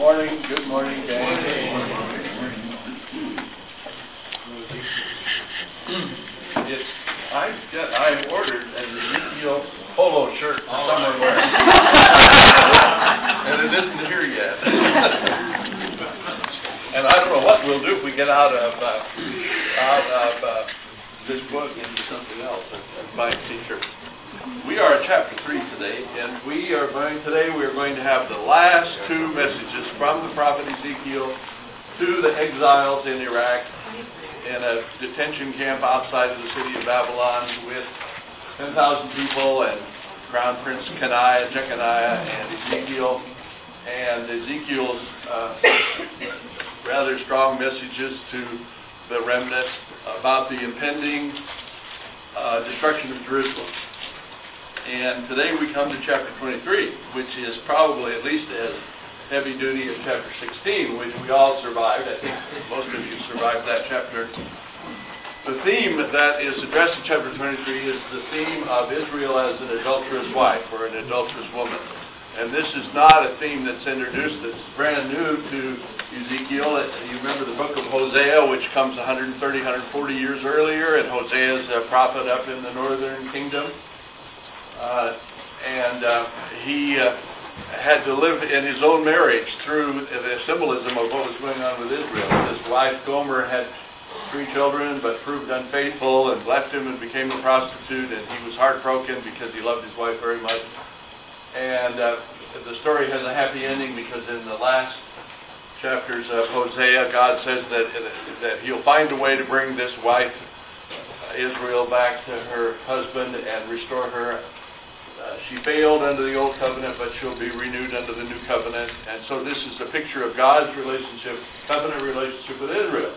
morning. Good morning, gang. I ordered an Ezekiel polo shirt for summer wear, and it isn't here yet. And I don't know what we'll do if we get out of this book into something else and buy T-shirts. We are at chapter 3 today, and we are going to have the last two messages from the prophet Ezekiel to the exiles in Iraq in a detention camp outside of the city of Babylon with 10,000 people and Crown Prince Jeconiah, and Ezekiel. And Ezekiel's rather strong messages to the remnant about the impending destruction of Jerusalem. And today we come to chapter 23, which is probably at least as heavy duty as chapter 16, which we all survived. I think most of you survived that chapter. The theme that is addressed in chapter 23 is the theme of Israel as an adulterous wife or an adulterous woman. And this is not a theme that's introduced that's brand new to Ezekiel. You remember the book of Hosea, which comes 130, 140 years earlier, and Hosea is a prophet up in the northern kingdom. He had to live in his own marriage through the symbolism of what was going on with Israel. His wife Gomer had 3 children, but proved unfaithful and left him and became a prostitute, and he was heartbroken because he loved his wife very much. And the story has a happy ending because in the last chapters of Hosea, God says that he'll find a way to bring this wife, Israel, back to her husband and restore her. She failed under the old covenant, but she'll be renewed under the new covenant. And so this is a picture of God's relationship, covenant relationship with Israel.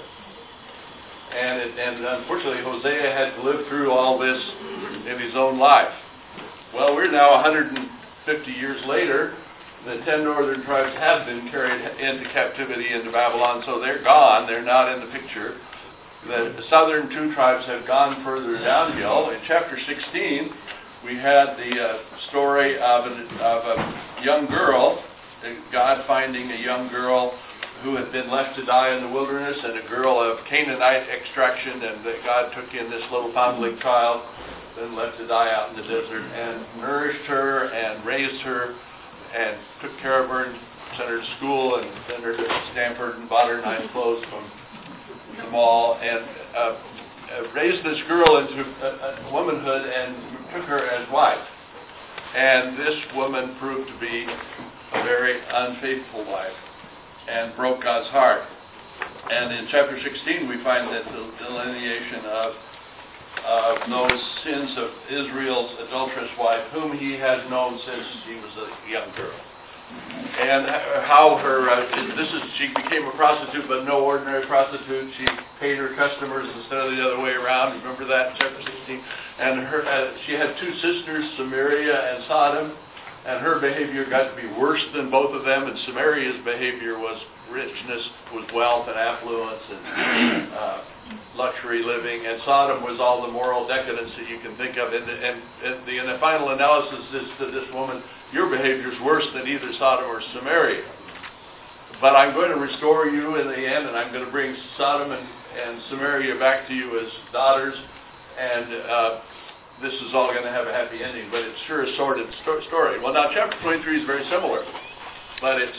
And unfortunately, Hosea had to live through all this in his own life. Well, we're now 150 years later. The 10 northern tribes have been carried into captivity into Babylon, so they're gone. They're not in the picture. The southern 2 tribes have gone further downhill. In chapter 16, we had the story of a young girl, God finding a young girl who had been left to die in the wilderness, and a girl of Canaanite extraction, and that God took in this little foundling child, then left to die out in the desert, and nourished her and raised her and took care of her and sent her to school and sent her to Stanford and bought her nice clothes from the mall, and raised this girl into womanhood and took her as wife. And this woman proved to be a very unfaithful wife and broke God's heart. And in chapter 16 we find that the delineation of those sins of Israel's adulterous wife, whom he had known since she was a young girl. And how she became a prostitute, but no ordinary prostitute. She paid her customers instead of the other way around. Remember that in chapter 16? And she had 2 sisters, Samaria and Sodom, and her behavior got to be worse than both of them, and Samaria's behavior was richness, was wealth and affluence and luxury living, and Sodom was all the moral decadence that you can think of. And the final analysis is to this woman, your behavior is worse than either Sodom or Samaria. But I'm going to restore you in the end, and I'm going to bring Sodom and Samaria back to you as daughters, and this is all going to have a happy ending, but it's sure a sordid story. Well, now chapter 23 is very similar, but it's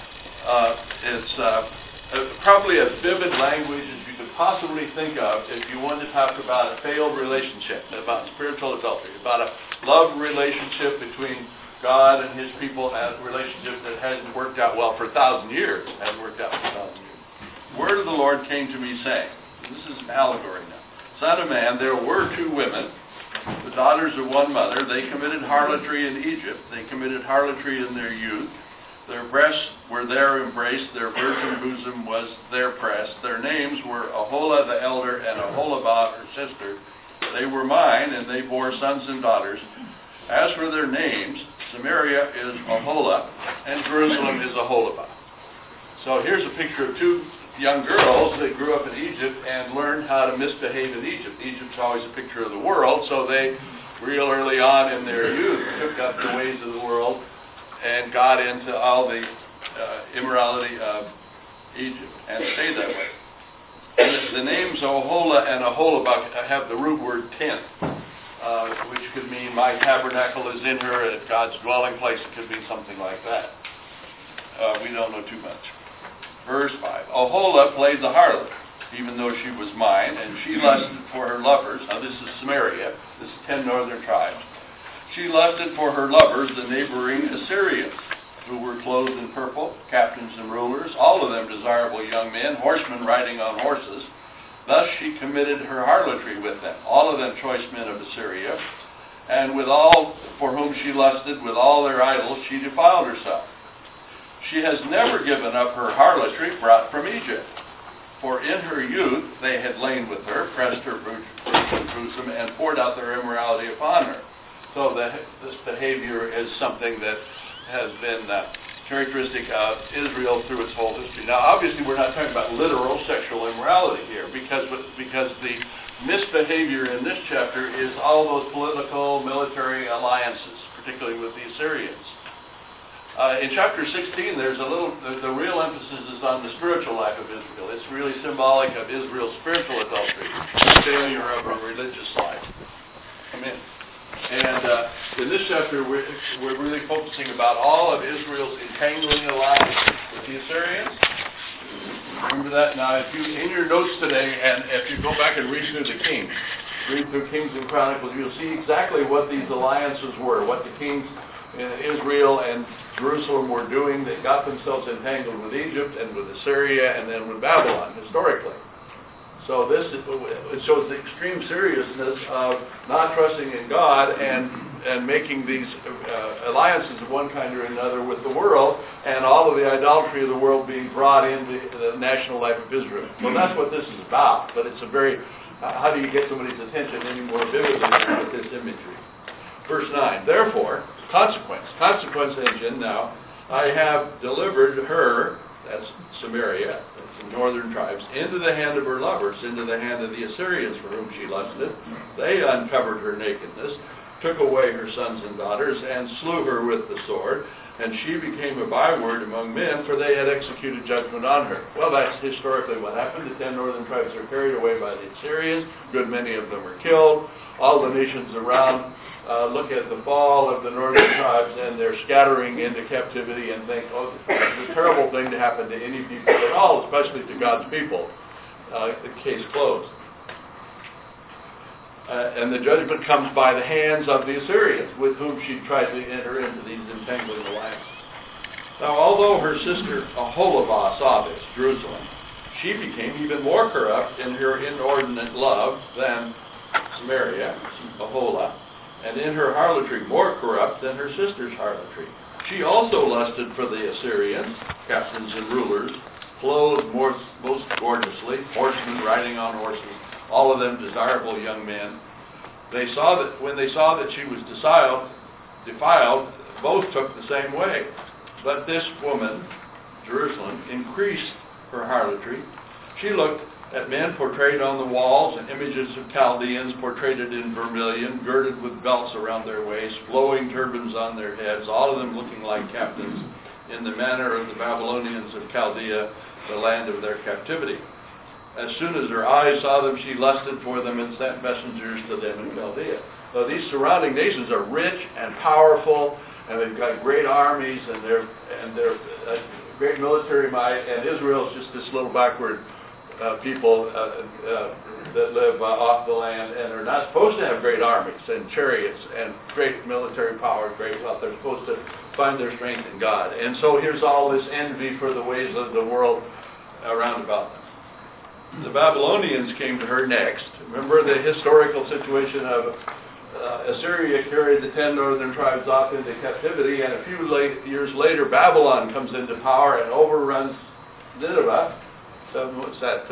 probably as vivid language as you could possibly think of if you wanted to talk about a failed relationship, about spiritual adultery, about a love relationship between God and his people, a relationship that hasn't worked out well for 1,000 years. Hasn't worked out for 1,000 years. Word of the Lord came to me saying, this is an allegory now, Son of man, there were 2 women, the daughters of one mother. They committed harlotry in Egypt. They committed harlotry in their youth. Their breasts were their embrace. Their virgin bosom was their press. Their names were Aholah the elder and Aholibah her sister. They were mine, and they bore sons and daughters. As for their names, Samaria is Aholah, and Jerusalem is Aholibah. So here's a picture of 2 young girls that grew up in Egypt and learned how to misbehave in Egypt. Egypt's always a picture of the world, so they, real early on in their youth, took up the ways of the world and got into all the immorality of Egypt, and stayed that way. And the names Oholah and Aholibah have the root word tent, which could mean my tabernacle is in her, at God's dwelling place. It could be something like that. We don't know too much. Verse 5. Oholah played the harlot, even though she was mine, and she lusted for her lovers. Now this is Samaria. This is 10 northern tribes. She lusted for her lovers, the neighboring Assyrians, who were clothed in purple, captains and rulers, all of them desirable young men, horsemen riding on horses. Thus she committed her harlotry with them, all of them choice men of Assyria, and with all for whom she lusted, with all their idols, she defiled herself. She has never given up her harlotry brought from Egypt, for in her youth they had lain with her, pressed her bosom, and poured out their immorality upon her. So this behavior is something that has been characteristic of Israel through its whole history. Now, obviously, we're not talking about literal sexual immorality here, because the misbehavior in this chapter is all those political, military alliances, particularly with the Assyrians. In chapter 16, the real emphasis is on the spiritual life of Israel. It's really symbolic of Israel's spiritual adultery, the failure of a religious life. Come in. And in this chapter, we're really focusing about all of Israel's entangling alliance with the Assyrians. Remember that? Now, if you in your notes today, and if you go back and read through the Kings, read through Kings and Chronicles, you'll see exactly what these alliances were, what the kings in Israel and Jerusalem were doing. They got themselves entangled with Egypt and with Assyria and then with Babylon, historically. So it shows the extreme seriousness of not trusting in God and making these alliances of one kind or another with the world, and all of the idolatry of the world being brought into the national life of Israel. So that's what this is about. But it's a very, how do you get somebody's attention any more vividly than with this imagery? Verse 9, therefore, consequence engine now, I have delivered her, that's Samaria, that's the northern tribes, into the hand of her lovers, into the hand of the Assyrians for whom she lusted. They uncovered her nakedness, took away her sons and daughters, and slew her with the sword. And she became a byword among men, for they had executed judgment on her. Well, that's historically what happened. The 10 northern tribes are carried away by the Assyrians. Good many of them are killed. All the nations around look at the fall of the northern tribes, and they're scattering into captivity and think, oh, it's a terrible thing to happen to any people at all, especially to God's people. The case closed. And the judgment comes by the hands of the Assyrians, with whom she tried to enter into these entangling alliances. Now, although her sister Aholibah saw this, Jerusalem, she became even more corrupt in her inordinate love than Samaria, Oholah, and in her harlotry more corrupt than her sister's harlotry. She also lusted for the Assyrians, captains and rulers, clothed most gorgeously, horsemen riding on horses, all of them desirable young men. When they saw that she was defiled, both took the same way. But this woman, Jerusalem, increased her harlotry. She looked at men portrayed on the walls and images of Chaldeans portrayed in vermilion, girded with belts around their waists, flowing turbans on their heads, all of them looking like captains, in the manner of the Babylonians of Chaldea, the land of their captivity. As soon as her eyes saw them, she lusted for them and sent messengers to them in Chaldea. So these surrounding nations are rich and powerful, and they've got great armies, and they're great military might, and Israel's just this little backward people that live off the land and are not supposed to have great armies and chariots and great military power, great wealth. They're supposed to find their strength in God. And so here's all this envy for the ways of the world around about them. The Babylonians came to her next. Remember the historical situation of Assyria carried the 10 northern tribes off into captivity, and a few years later Babylon comes into power and overruns Nineveh. What's that,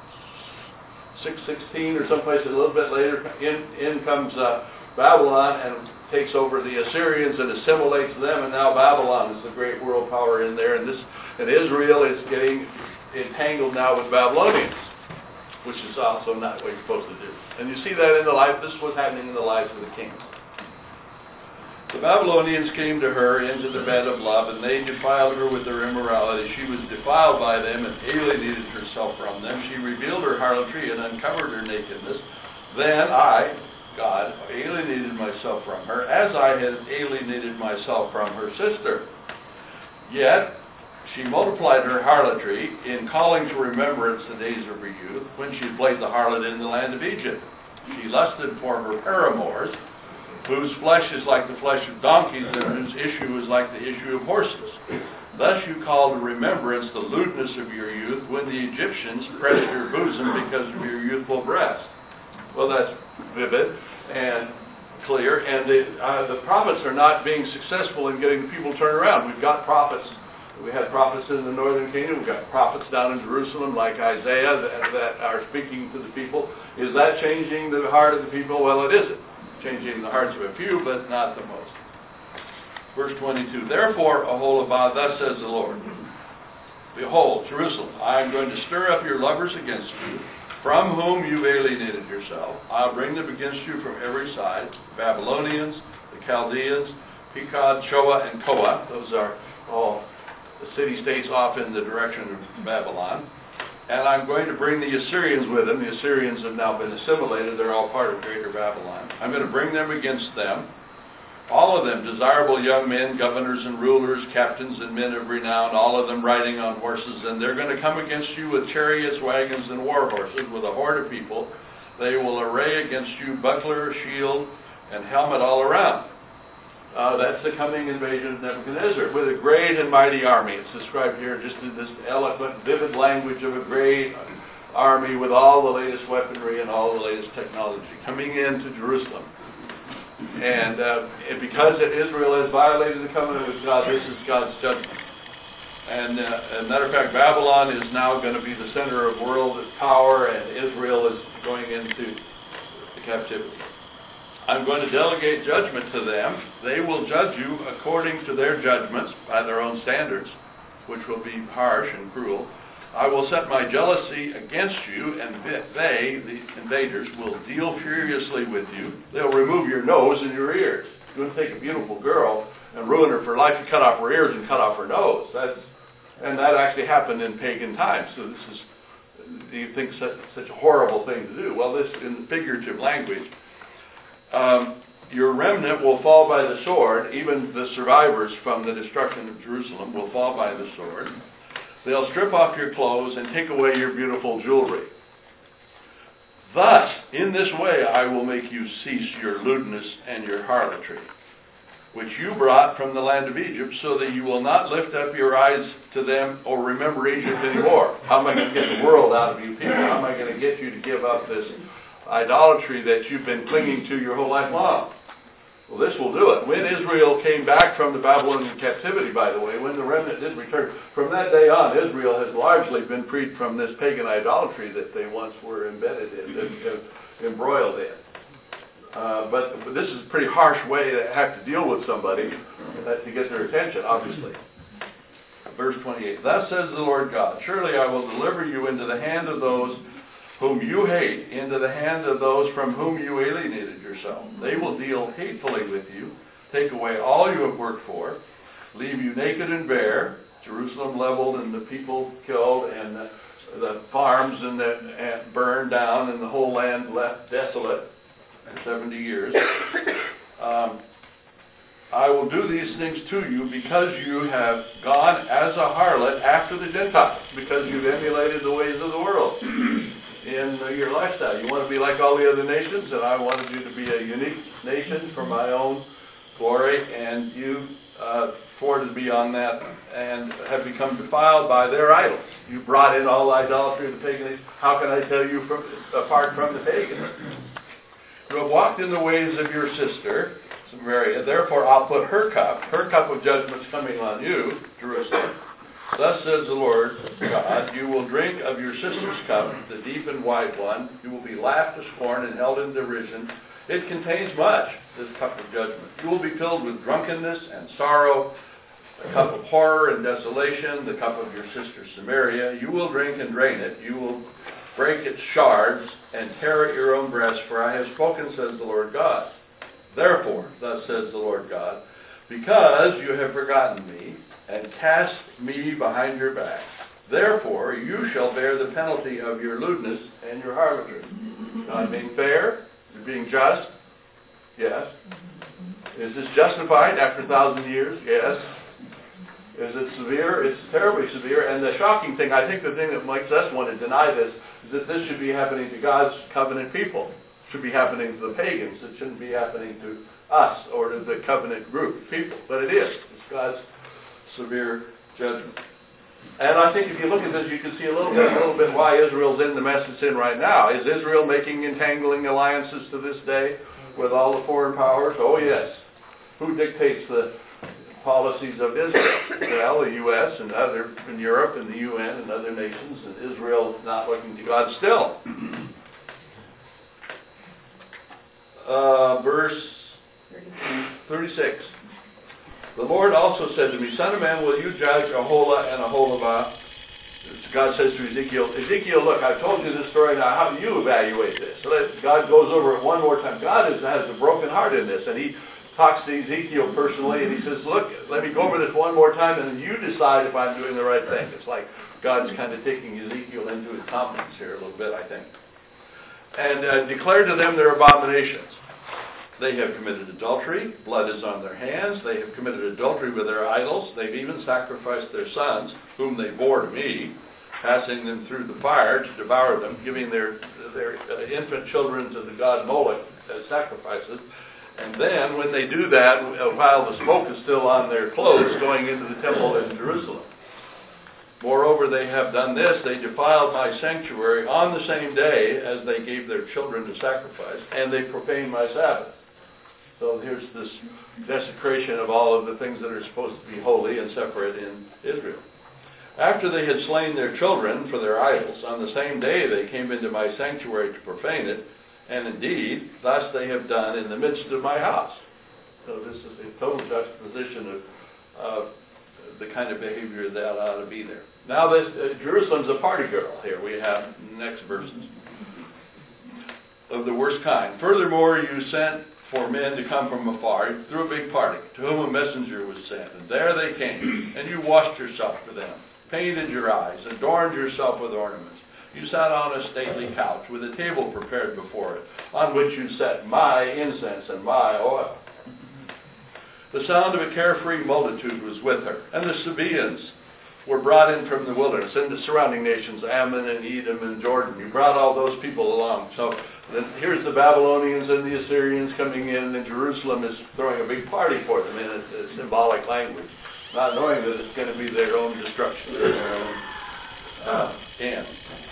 616 or someplace a little bit later, in comes Babylon and takes over the Assyrians and assimilates them, and now Babylon is the great world power in there, and Israel is getting entangled now with Babylonians, which is also not what you're supposed to do. And you see that in the life, this is what's happening in the lives of the kings. The Babylonians came to her into the bed of love, and they defiled her with their immorality. She was defiled by them and alienated herself from them. She revealed her harlotry and uncovered her nakedness. Then I, God, alienated myself from her, as I had alienated myself from her sister. Yet she multiplied her harlotry in calling to remembrance the days of her youth, when she played the harlot in the land of Egypt. She lusted for her paramours, whose flesh is like the flesh of donkeys, and whose issue is like the issue of horses. Thus you call to remembrance the lewdness of your youth, when the Egyptians pressed your bosom because of your youthful breast. Well, that's vivid and clear, and the prophets are not being successful in getting the people turned around. We've got prophets. We had prophets in the northern kingdom. We've got prophets down in Jerusalem like Isaiah that are speaking to the people. Is that changing the heart of the people? Well, it isn't. Changing the hearts of a few, but not the most. Verse 22, Therefore, Oholibah, thus says the Lord, Behold, Jerusalem, I am going to stir up your lovers against you, from whom you alienated yourself. I'll bring them against you from every side, the Babylonians, the Chaldeans, Pekod, Shoah, and Koah. Those are all the city-states off in the direction of Babylon. And I'm going to bring the Assyrians with them. The Assyrians have now been assimilated. They're all part of Greater Babylon. I'm going to bring them against them. All of them, desirable young men, governors and rulers, captains and men of renown, all of them riding on horses. And they're going to come against you with chariots, wagons, and war horses, with a horde of people. They will array against you buckler, shield, and helmet all around. That's the coming invasion of Nebuchadnezzar with a great and mighty army. It's described here just in this eloquent, vivid language of a great army with all the latest weaponry and all the latest technology coming into Jerusalem. And because Israel has violated the covenant with God, this is God's judgment. And as a matter of fact, Babylon is now going to be the center of world power, and Israel is going into the captivity. I'm going to delegate judgment to them. They will judge you according to their judgments by their own standards, which will be harsh and cruel. I will set my jealousy against you, and they, the invaders, will deal furiously with you. They'll remove your nose and your ears. You wouldn't take a beautiful girl and ruin her for life. You cut off her ears and cut off her nose. And that actually happened in pagan times. So this is, do you think such a horrible thing to do? Well, this in figurative language. Your remnant will fall by the sword. Even the survivors from the destruction of Jerusalem will fall by the sword. They'll strip off your clothes and take away your beautiful jewelry. Thus, in this way, I will make you cease your lewdness and your harlotry, which you brought from the land of Egypt, so that you will not lift up your eyes to them or remember Egypt anymore. How am I going to get the world out of you people? How am I going to get you to give up this idolatry that you've been clinging to your whole life long? Well, this will do it. When Israel came back from the Babylonian captivity, by the way, when the remnant did return, from that day on, Israel has largely been freed from this pagan idolatry that they once were embedded in, embroiled in. But this is a pretty harsh way to have to deal with somebody to get their attention, obviously. Verse 28, Thus says the Lord God, Surely I will deliver you into the hand of those whom you hate, into the hand of those from whom you alienated yourself. They will deal hatefully with you, take away all you have worked for, leave you naked and bare, Jerusalem leveled and the people killed, and the farms and burned down, and the whole land left desolate for 70 years. I will do these things to you because you have gone as a harlot after the Gentiles, because you've emulated the ways of the world in your lifestyle. You want to be like all the other nations, and I wanted you to be a unique nation for my own glory, and you thwarted me on that and have become defiled by their idols. You brought in all idolatry of the paganism. How can I tell you apart from the pagans? You have walked in the ways of your sister, Samaria. Therefore I'll put her cup of judgment's coming on you, Jerusalem. Thus says the Lord God, you will drink of your sister's cup, the deep and wide one. You will be laughed to scorn and held in derision. It contains much, this cup of judgment. You will be filled with drunkenness and sorrow, the cup of horror and desolation, the cup of your sister Samaria. You will drink and drain it. You will break its shards and tear at your own breast, for I have spoken, says the Lord God. Therefore, thus says the Lord God, because you have forgotten me, and cast me behind your back, therefore you shall bear the penalty of your lewdness and your harlotry. God being fair, being just, yes. Is this justified after 1,000 years? Yes. Is it severe? It's terribly severe. And the shocking thing, I think the thing that makes us want to deny this, is that this should be happening to God's covenant people. It should be happening to the pagans. It shouldn't be happening to us or to the covenant group people. But it is. It's God's severe judgment. And I think if you look at this, you can see a little bit why Israel's in the mess it's in right now. Is Israel making entangling alliances to this day with all the foreign powers? Oh, yes. Who dictates the policies of Israel? Well, the U.S. and in Europe and the UN and other nations, and Israel not looking to God still. Verse 36. The Lord also said to me, Son of man, will you judge Aholah and Aholibah? God says to Ezekiel, Ezekiel, look, I've told you this story now. How do you evaluate this? So God goes over it one more time. God has a broken heart in this, and he talks to Ezekiel personally, and he says, look, let me go over this one more time, and then you decide if I'm doing the right thing. It's like God's kind of taking Ezekiel into his confidence here a little bit, I think. And declare to them their abominations. They have committed adultery. Blood is on their hands. They have committed adultery with their idols. They've even sacrificed their sons, whom they bore to me, passing them through the fire to devour them, giving their infant children to the god Moloch as sacrifices. And then, when they do that, while the smoke is still on their clothes, going into the temple in Jerusalem. Moreover, they have done this. They defiled my sanctuary on the same day as they gave their children to sacrifice, and they profaned my Sabbath. So here's this desecration of all of the things that are supposed to be holy and separate in Israel. After they had slain their children for their idols, on the same day they came into my sanctuary to profane it, and indeed, thus they have done in the midst of my house. So this is a total juxtaposition of the kind of behavior that ought to be there. Now, Jerusalem's a party girl here. We have next verses of the worst kind. Furthermore, you sent for men to come from afar. You threw a big party, to whom a messenger was sent. And there they came, and you washed yourself for them, painted your eyes, adorned yourself with ornaments. You sat on a stately couch with a table prepared before it, on which you set my incense and my oil. The sound of a carefree multitude was with her, and the Sabaeans were brought in from the wilderness, and the surrounding nations, Ammon and Edom and Jordan. You brought all those people along. So then here's the Babylonians and the Assyrians coming in, and Jerusalem is throwing a big party for them in a symbolic language, not knowing that it's going to be their own destruction, their own end.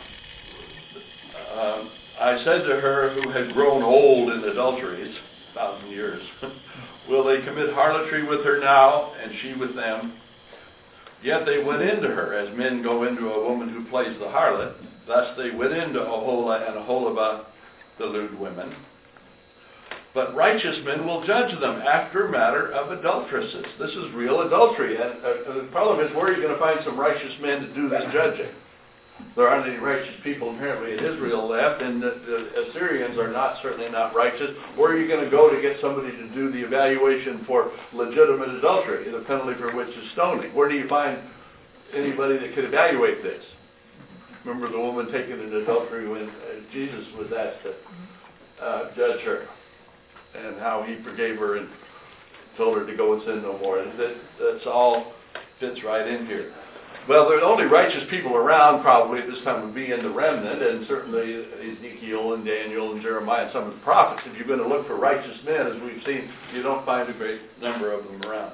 I said to her, who had grown old in adulteries, 1,000 years, will they commit harlotry with her now, and she with them? Yet they went into her, as men go into a woman who plays the harlot. Thus they went into Aholah and Aholibah, the lewd women. But righteous men will judge them after matter of adulteresses. This is real adultery. And the problem is, where are you going to find some righteous men to do this judging? There aren't any righteous people apparently in Israel left, and the Assyrians are certainly not righteous. Where are you going to go to get somebody to do the evaluation for legitimate adultery, the penalty for which is stoning? Where do you find anybody that could evaluate this? Remember the woman taken in adultery when Jesus was asked to judge her, and how he forgave her and told her to go and sin no more. And that's all fits right in here. Well, the only righteous people around probably at this time would be in the remnant, and certainly Ezekiel and Daniel and Jeremiah and some of the prophets. If you're going to look for righteous men, as we've seen, you don't find a great number of them around.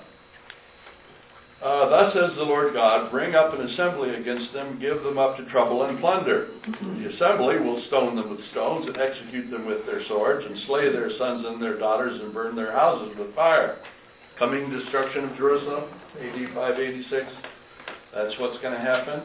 Thus says the Lord God, bring up an assembly against them, give them up to trouble and plunder. The assembly will stone them with stones and execute them with their swords and slay their sons and their daughters and burn their houses with fire. Coming destruction of Jerusalem, AD 586. That's what's going to happen.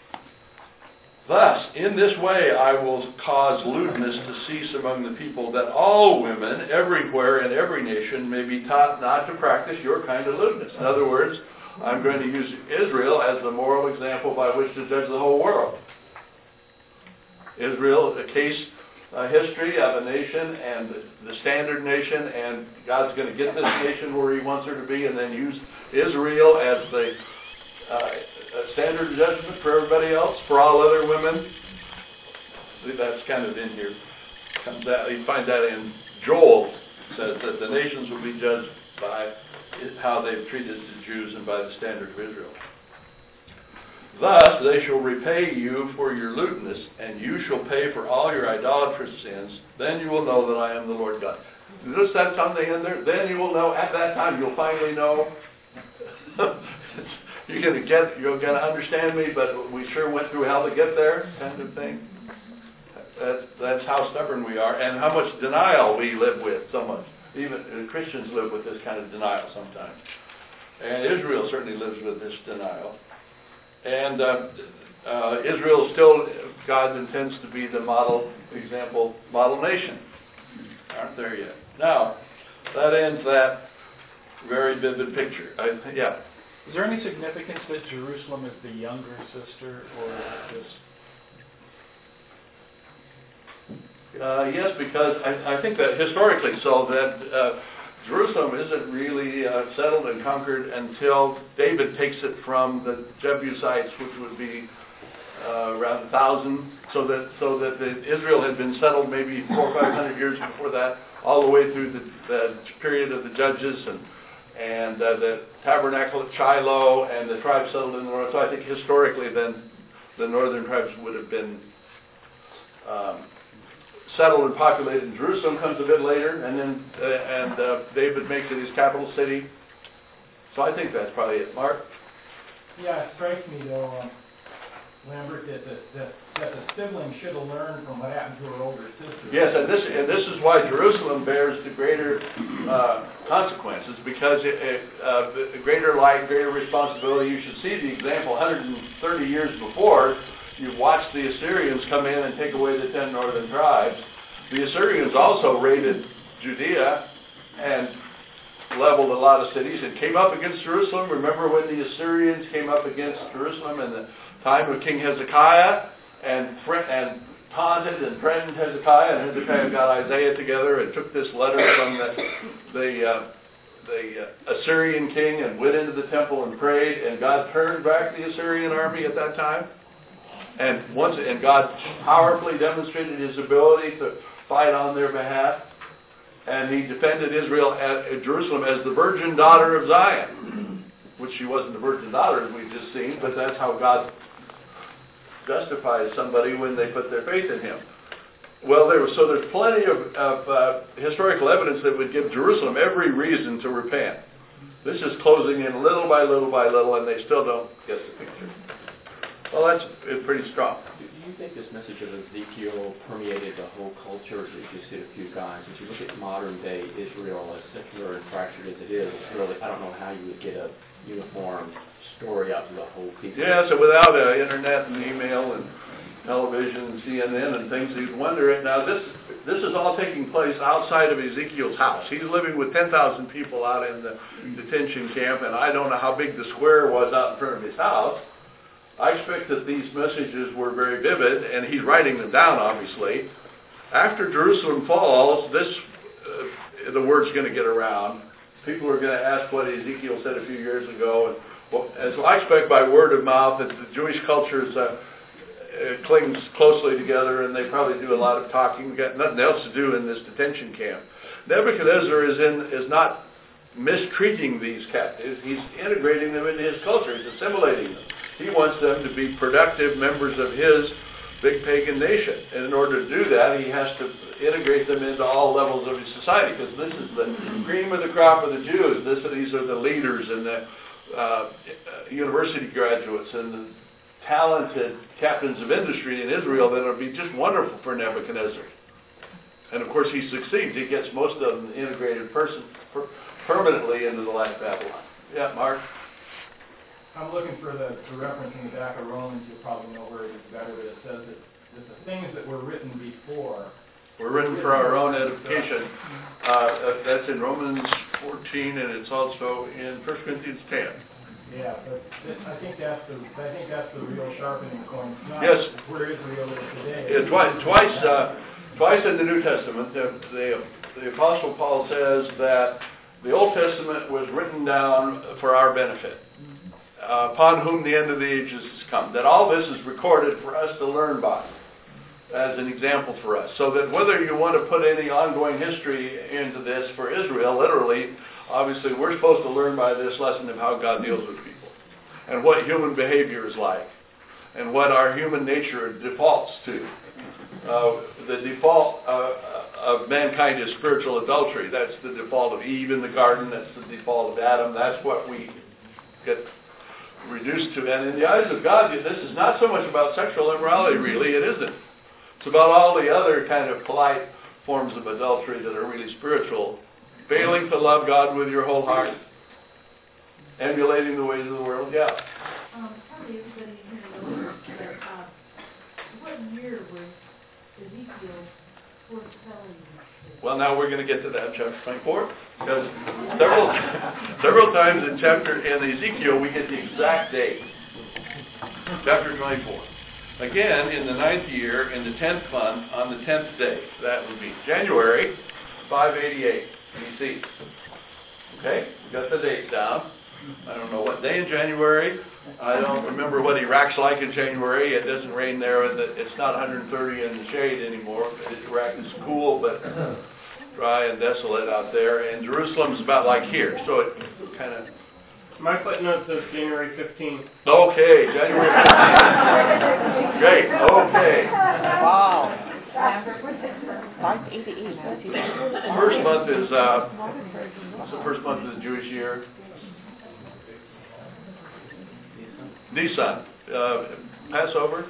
Thus, in this way I will cause lewdness to cease among the people, that all women everywhere in every nation may be taught not to practice your kind of lewdness. In other words, I'm going to use Israel as the moral example by which to judge the whole world. Israel, a case history of a nation and the standard nation, and God's going to get this nation where He wants her to be, and then use Israel as the standard judgment for everybody else, for all other women. That's kind of in here. Comes out, you find that in Joel. It says that the nations will be judged by how they've treated the Jews and by the standard of Israel. Thus they shall repay you for your lewdness, and you shall pay for all your idolatrous sins. Then you will know that I am the Lord God. Notice that something in there? Then you will know. At that time, you'll finally know. You're going to understand me, but we sure went through hell to get there, kind of thing. That's how stubborn we are, and how much denial we live with. So much. Even Christians live with this kind of denial sometimes. And Israel certainly lives with this denial. And Israel still, God intends to be the model example, model nation. Aren't there yet? Now, that ends that very vivid picture. Yeah. Is there any significance that Jerusalem is the younger sister, or just? Yes, because I think that historically so, that Jerusalem isn't really settled and conquered until David takes it from the Jebusites, which would be around 1,000, so that Israel had been settled maybe 400 or 500 years before that, all the way through the period of the Judges and the tabernacle at Shiloh and the tribes settled in the north. So I think historically then the northern tribes would have been settled and populated. And Jerusalem comes a bit later, and then David makes it his capital city. So I think that's probably it. Mark? Yeah, it strikes me though, Lambert, that the sibling should have learned from what happened to her older sister. Yes, and this is why Jerusalem bears the greater consequences, because the greater light, greater responsibility. You should see the example 130 years before. You've watched the Assyrians come in and take away the 10 northern tribes. The Assyrians also raided Judea and leveled a lot of cities and came up against Jerusalem. Remember when the Assyrians came up against Jerusalem in the time of King Hezekiah and taunted and threatened Hezekiah, and Hezekiah got Isaiah together and took this letter from the Assyrian king and went into the temple and prayed, and God turned back the Assyrian army at that time. And God powerfully demonstrated His ability to fight on their behalf, and He defended Israel at Jerusalem as the virgin daughter of Zion, which she wasn't the virgin daughter as we've just seen, but that's how God justifies somebody when they put their faith in Him. Well, there's plenty of historical evidence that would give Jerusalem every reason to repent. This is closing in little by little by little, and they still don't get the picture. Well, that's pretty strong. Do you think this message of Ezekiel permeated the whole culture, as you just hit a few guys? As you look at modern day Israel, as secular and fractured as it is, it's really, I don't know how you would get a uniform story out to the whole people. Yeah, so without internet and email and television and CNN and things, you'd wonder it. Now, this is all taking place outside of Ezekiel's house. He's living with 10,000 people out in the detention camp, and I don't know how big the square was out in front of his house. I expect that these messages were very vivid, and he's writing them down, obviously. After Jerusalem falls, the word's going to get around. People are going to ask what Ezekiel said a few years ago. And so I expect by word of mouth that the Jewish culture clings closely together, and they probably do a lot of talking. We've got nothing else to do in this detention camp. Nebuchadnezzar is not mistreating these captives. He's integrating them into his culture. He's assimilating them. He wants them to be productive members of his big pagan nation. And in order to do that, he has to integrate them into all levels of his society, because this is the cream of the crop of the Jews. These are the leaders and the university graduates and the talented captains of industry in Israel that will be just wonderful for Nebuchadnezzar. And of course he succeeds. He gets most of them integrated permanently into the land of Babylon. Yeah, Mark? I'm looking for the reference in the back of Romans. You'll probably know where it is better, but it says that the things that were written before were written for our own edification. That's in Romans 14, and it's also in 1 Corinthians 10. Yeah, but I think that's the real sharpening point. It's not yes. where Israel is today. Yeah, twice Twice in the New Testament, the Apostle Paul says that the Old Testament was written down for our benefit, upon whom the end of the ages has come. That all this is recorded for us to learn by, as an example for us. So that whether you want to put any ongoing history into this for Israel, literally, obviously we're supposed to learn by this lesson of how God deals with people, and what human behavior is like, and what our human nature defaults to. The default of mankind is spiritual adultery. That's the default of Eve in the garden. That's the default of Adam. That's what we get reduced to. And in the eyes of God, this is not so much about sexual immorality, really. It isn't. It's about all the other kind of polite forms of adultery that are really spiritual. Failing to love God with your whole heart. Emulating the ways of the world. Yeah. Probably everybody here knows, but what year was Ezekiel foretelling this? Well, now we're going to get to that in chapter 24, because several times in Ezekiel we get the exact date. Chapter 24. Again, in the 9th year, in the 10th month, on the 10th day. That would be January 588 BC. Okay, we got the date down. I don't know what day in January. I don't remember what Iraq's like in January. It doesn't rain there, and it's not 130 in the shade anymore. Iraq is cool, but dry and desolate out there. And Jerusalem's about like here, so it kind of... My footnote says January 15th. Okay, January 15th. Great, okay. Wow. 588. First month is, what's the first month of the Jewish year? Nisan. Passover?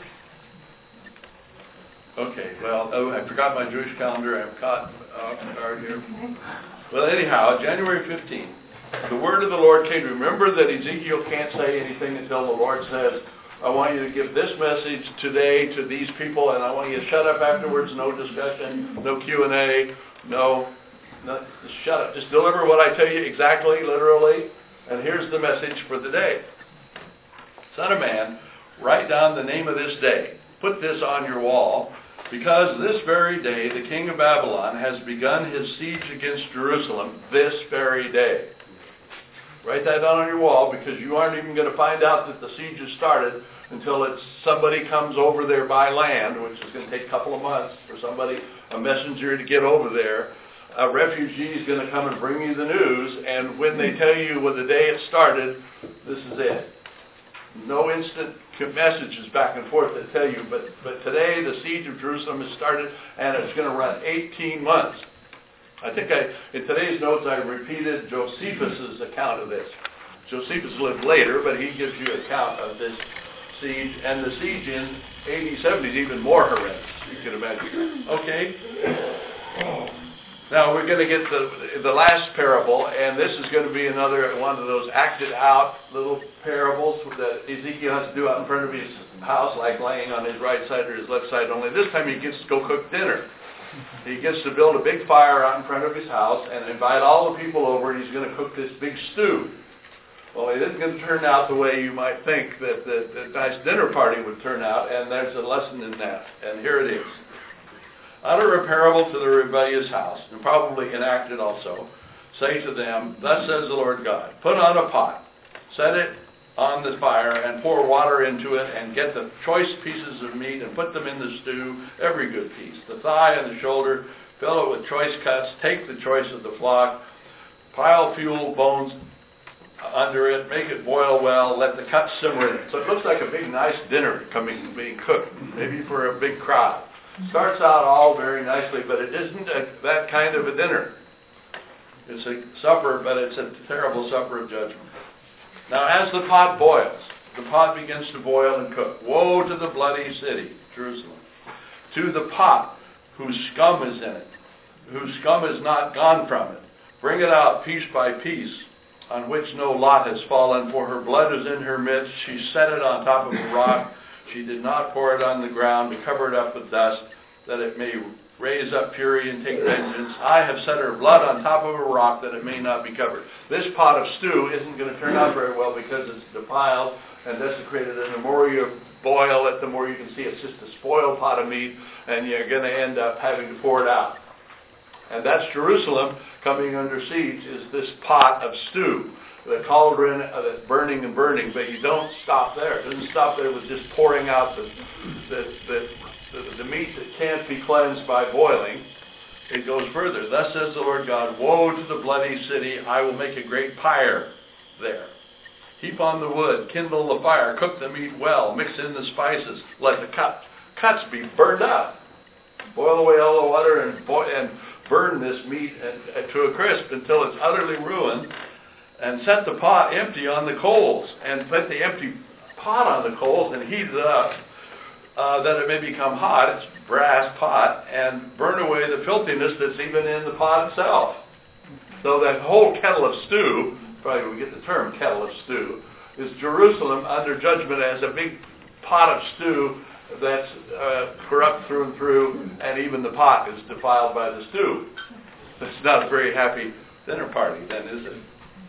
Okay, well, I forgot my Jewish calendar. I'm caught off guard here. Well, anyhow, January 15th, the word of the Lord came. Remember that Ezekiel can't say anything until the Lord says, I want you to give this message today to these people, and I want you to shut up afterwards. No discussion, no Q&A, no, just shut up. Just deliver what I tell you exactly, literally, and here's the message for the day. Son of man, write down the name of this day. Put this on your wall, because this very day the king of Babylon has begun his siege against Jerusalem this very day. Write that down on your wall, because you aren't even going to find out that the siege has started until somebody comes over there by land, which is going to take a couple of months for a messenger to get over there. A refugee is going to come and bring you the news, and when they tell you the day it started, this is it. No instant messages back and forth that tell you, but today the siege of Jerusalem has started, and it's going to run 18 months. I think in today's notes I repeated Josephus' account of this. Josephus lived later, but he gives you an account of this siege, and the siege in AD 70 is even more horrendous, you can imagine. Okay? Now we're going to get the last parable, and this is going to be another one of those acted out little parables that Ezekiel has to do out in front of his house, like laying on his right side or his left side, only this time he gets to go cook dinner. He gets to build a big fire out in front of his house and invite all the people over, and he's going to cook this big stew. Well, it isn't going to turn out the way you might think that the nice dinner party would turn out, and there's a lesson in that, and here it is. Utter a parable to the rebellious house, and probably enacted also. Say to them, thus says the Lord God, put on a pot, set it on the fire, and pour water into it, and get the choice pieces of meat, and put them in the stew, every good piece, the thigh and the shoulder, fill it with choice cuts, take the choice of the flock, pile fuel bones under it, make it boil well, let the cuts simmer in it. So it looks like a big nice dinner being cooked, maybe for a big crowd. Starts out all very nicely, but it isn't that kind of a dinner. It's a supper, but it's a terrible supper of judgment. Now, as the pot boils, the pot begins to boil and cook. Woe to the bloody city, Jerusalem, to the pot whose scum is in it, whose scum is not gone from it. Bring it out piece by piece, on which no lot has fallen, for her blood is in her midst. She set it on top of a rock. She did not pour it on the ground to cover it up with dust, that it may raise up fury and take vengeance. I have set her blood on top of a rock that it may not be covered. This pot of stew isn't going to turn out very well because it's defiled and desecrated, and the more you boil it, the more you can see it's just a spoiled pot of meat, and you're going to end up having to pour it out. And that's Jerusalem coming under siege, is this pot of stew, the cauldron that's burning and burning, but you don't stop there. It doesn't stop there with just pouring out the meat that can't be cleansed by boiling. It goes further. Thus says the Lord God, woe to the bloody city, I will make a great pyre there. Heap on the wood, kindle the fire, cook the meat well, mix in the spices, let the cuts be burned up. Boil away all the water and burn this meat to a crisp until it's utterly ruined, and set the pot empty on the coals, and put the empty pot on the coals and heat it up, that it may become hot. It's a brass pot, and burn away the filthiness that's even in the pot itself. So that whole kettle of stew, probably we get the term kettle of stew, is Jerusalem under judgment as a big pot of stew that's corrupt through and through, and even the pot is defiled by the stew. It's not a very happy dinner party then, is it?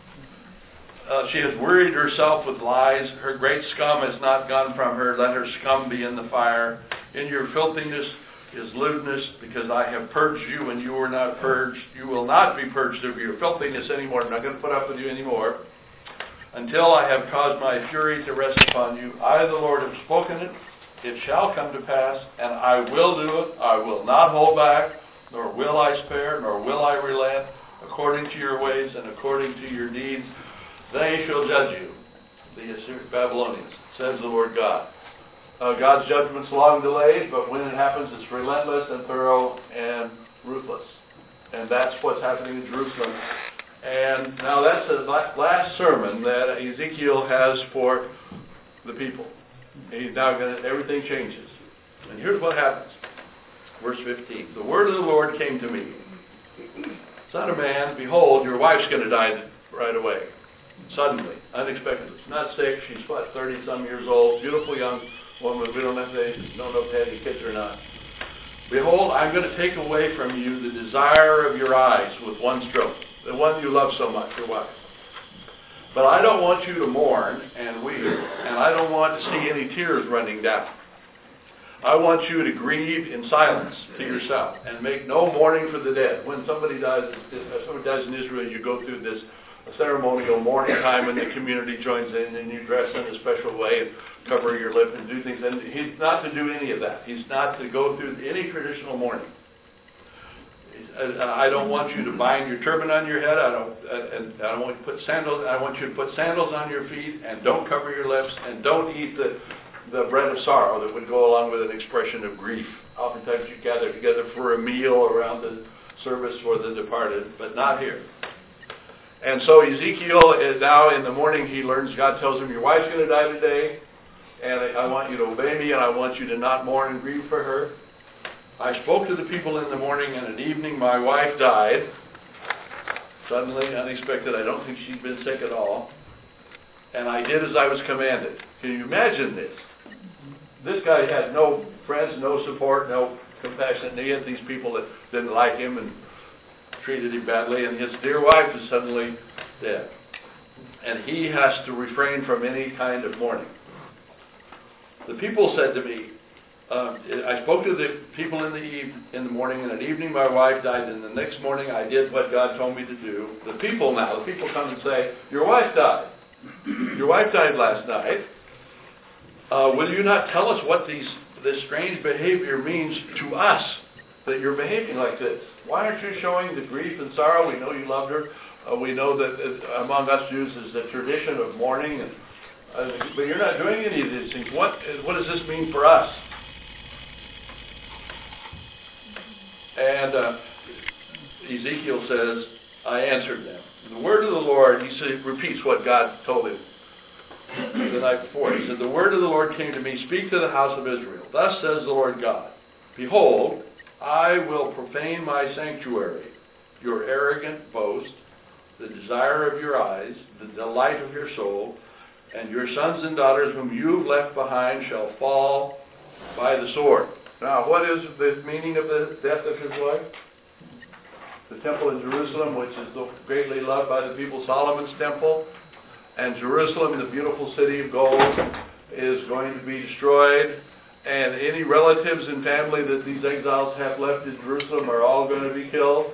She has worried herself with lies. Her great scum has not gone from her. Let her scum be in the fire. In your filthiness is lewdness, because I have purged you and you were not purged. You will not be purged of your filthiness anymore. I'm not going to put up with you anymore until I have caused my fury to rest upon you. I, the Lord, have spoken it. It shall come to pass, and I will do it. I will not hold back, nor will I spare, nor will I relent. According to your ways and according to your deeds, they shall judge you, the Babylonians, says the Lord God. God's judgment's long delayed, but when it happens, it's relentless and thorough and ruthless. And that's what's happening in Jerusalem. And now that's the last sermon that Ezekiel has for the people. He's now going to, everything changes. And here's what happens. Verse 15. The word of the Lord came to me. Son of man, behold, your wife's going to die right away. Suddenly, unexpectedly. She's not sick. She's, 30-some years old. Beautiful young woman. We don't know if they had any kids or not. Behold, I'm going to take away from you the desire of your eyes with one stroke. The one you love so much, your wife. But I don't want you to mourn and weep, and I don't want to see any tears running down. I want you to grieve in silence to yourself and make no mourning for the dead. When somebody dies in Israel, you go through this ceremonial mourning time, and the community joins in, and you dress in a special way and cover your lip and do things. And he's not to do any of that. He's not to go through any traditional mourning. I don't want you to bind your turban on your head. I don't want you to put sandals. I want you to put sandals on your feet, and don't cover your lips, and don't eat the bread of sorrow that would go along with an expression of grief. Oftentimes you gather together for a meal around the service for the departed, but not here. And so Ezekiel is now in the morning, he learns, God tells him, your wife's going to die today, and I want you to obey me, and I want you to not mourn and grieve for her. I spoke to the people in the morning, and at evening my wife died. Suddenly, unexpected. I don't think she'd been sick at all. And I did as I was commanded. Can you imagine this? This guy had no friends, no support, no compassion. He had these people that didn't like him and treated him badly, and his dear wife is suddenly dead. And he has to refrain from any kind of mourning. The people said to me, I spoke to the people in the morning, and at evening my wife died, and the next morning I did what God told me to do. The people come and say, your wife died. Your wife died last night. Will you not tell us what this strange behavior means to us, that you're behaving like this? Why aren't you showing the grief and sorrow? We know you loved her. We know that among us Jews is the tradition of mourning, but you're not doing any of these things. What does this mean for us? And Ezekiel says, I answered them. The word of the Lord, he repeats what God told him the night before. He said, the word of the Lord came to me, speak to the house of Israel. Thus says the Lord God, behold, I will profane my sanctuary, your arrogant boast, the desire of your eyes, the delight of your soul, and your sons and daughters whom you've left behind shall fall by the sword. Now, what is the meaning of the death of his wife? The temple in Jerusalem, which is so greatly loved by the people, Solomon's temple, and Jerusalem, the beautiful city of gold, is going to be destroyed, and any relatives and family that these exiles have left in Jerusalem are all going to be killed.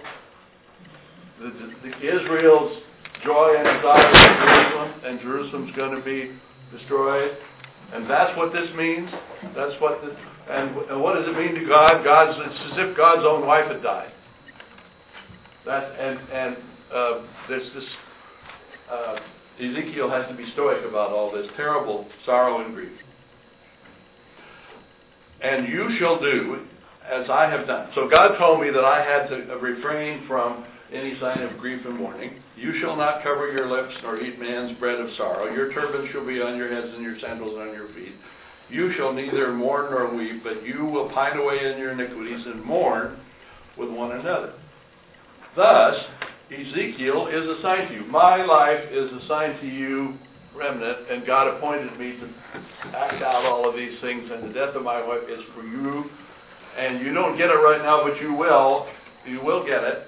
Israel's joy and desire is Jerusalem, and Jerusalem's going to be destroyed. And that's what this means. That's what and what does it mean to God? It's as if God's own wife had died. There's this. Ezekiel has to be stoic about all this terrible sorrow and grief. And you shall do as I have done. So God told me that I had to refrain from any sign of grief and mourning. You shall not cover your lips nor eat man's bread of sorrow. Your turban shall be on your heads and your sandals on your feet. You shall neither mourn nor weep, but you will pine away in your iniquities and mourn with one another. Thus, Ezekiel is assigned to you. My life is assigned to you, remnant, and God appointed me to act out all of these things, and the death of my wife is for you. And you don't get it right now, but you will. You will get it.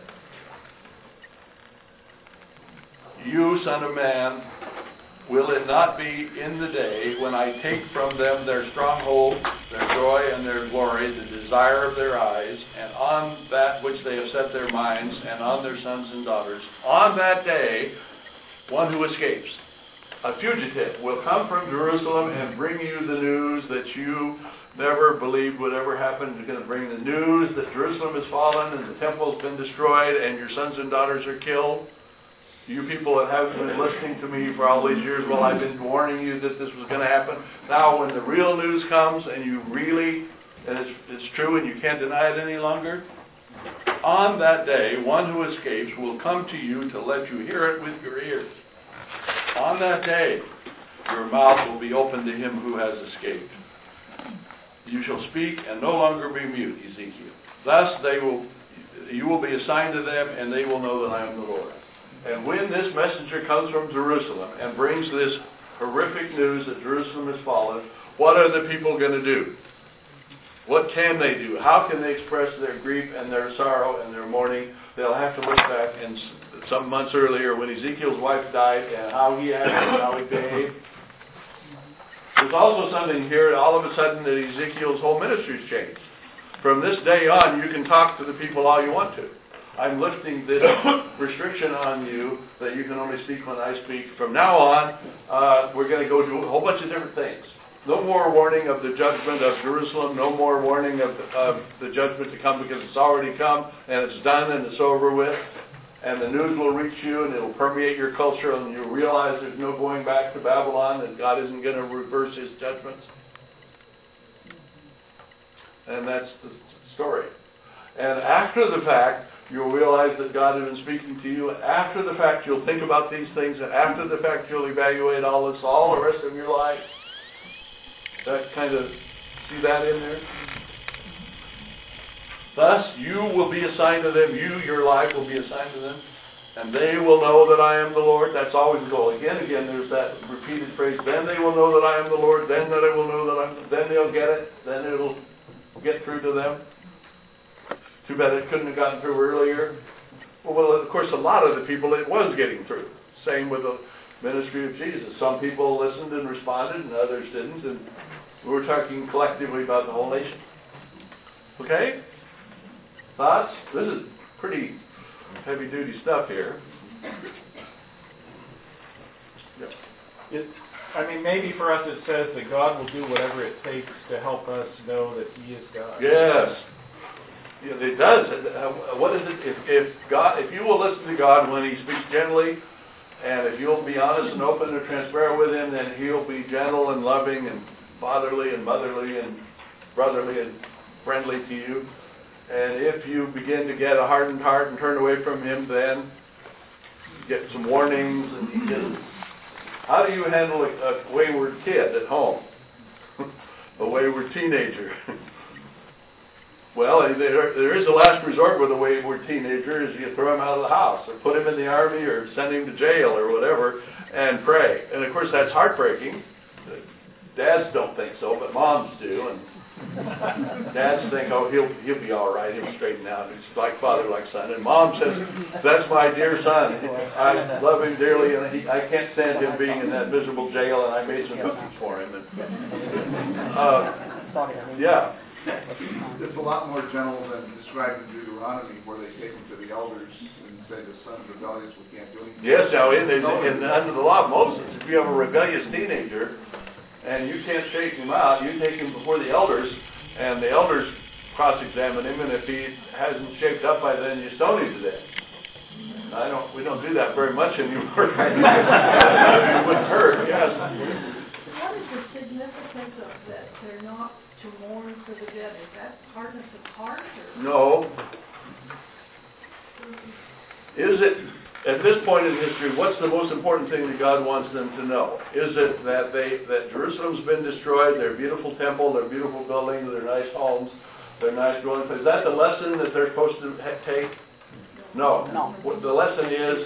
You, son of man, will it not be in the day when I take from them their stronghold, their joy and their glory, the desire of their eyes, and on that which they have set their minds, and on their sons and daughters, on that day, one who escapes, a fugitive, will come from Jerusalem and bring you the news that you never believed would ever happen. He's going to bring the news that Jerusalem has fallen and the temple has been destroyed and your sons and daughters are killed. You people that haven't been listening to me for all these years, well, I've been warning you that this was going to happen. Now, when the real news comes and you really, and it's true and you can't deny it any longer, on that day, one who escapes will come to you to let you hear it with your ears. On that day, your mouth will be open to him who has escaped. You shall speak and no longer be mute, Ezekiel. Thus you will be assigned to them, and they will know that I am the Lord. And when this messenger comes from Jerusalem and brings this horrific news that Jerusalem has fallen, what are the people going to do? What can they do? How can they express their grief and their sorrow and their mourning? They'll have to look back in some months earlier when Ezekiel's wife died and how he acted and how he behaved. There's also something here, all of a sudden, that Ezekiel's whole ministry's changed. From this day on, you can talk to the people all you want to. I'm lifting this restriction on you that you can only speak when I speak. From now on, we're going to go do a whole bunch of different things. No more warning of the judgment of Jerusalem. No more warning of the judgment to come, because it's already come and it's done and it's over with. And the news will reach you and it'll permeate your culture, and you'll realize there's no going back to Babylon, and God isn't going to reverse his judgments. And that's the story. And after the fact, you'll realize that God has been speaking to you. And after the fact, you'll think about these things. And after the fact, you'll evaluate all the rest of your life. That kind of, see that in there? Thus, you will be assigned to them. Your life will be assigned to them. And they will know that I am the Lord. That's always the goal. Again, there's that repeated phrase. Then they will know that I am the Lord. Then that I will know that then they'll get it. Then it'll get through to them. Too bad it couldn't have gotten through earlier. Well, of course, a lot of the people it was getting through. Same with the ministry of Jesus. Some people listened and responded, and others didn't. And we were talking collectively about the whole nation. Okay? Thoughts? This is pretty heavy-duty stuff here. Yep. Maybe for us it says that God will do whatever it takes to help us know that he is God. Yes. Yeah, it does. What is it? If you will listen to God when he speaks gently, and if you'll be honest and open and transparent with him, then he'll be gentle and loving and fatherly and motherly and brotherly and friendly to you. And if you begin to get a hardened heart and turn away from him, then you get some warnings. And how do you handle a wayward kid at home? A wayward teenager? Well, there is a last resort with a wayward teenager, is you throw him out of the house or put him in the army or send him to jail or whatever and pray. And of course that's heartbreaking. Dads don't think so, but moms do. And Dads think, oh, he'll be all right, he'll straighten out. It's like father, like son. And mom says, that's my dear son. I love him dearly, and I can't stand him being in that miserable jail, and I made some cookies for him. And, yeah. It's a lot more gentle than described in Deuteronomy, where they take him to the elders and say, the son is rebellious, we can't do anything. Yes, now under the law of Moses, if you have a rebellious teenager and you can't shake him out, you take him before the elders, and the elders cross-examine him, and if he hasn't shaped up by then, you stone him to death. We don't do that very much anymore. It wouldn't hurt, yes. What is the significance of that? They're not to mourn for the dead. Is that hardness of heart? Or? No. Is it, at this point in history, what's the most important thing that God wants them to know? Is it that Jerusalem's been destroyed, their beautiful temple, their beautiful buildings, their nice homes, their nice dwelling place? Is that the lesson that they're supposed to take? No. What the lesson is,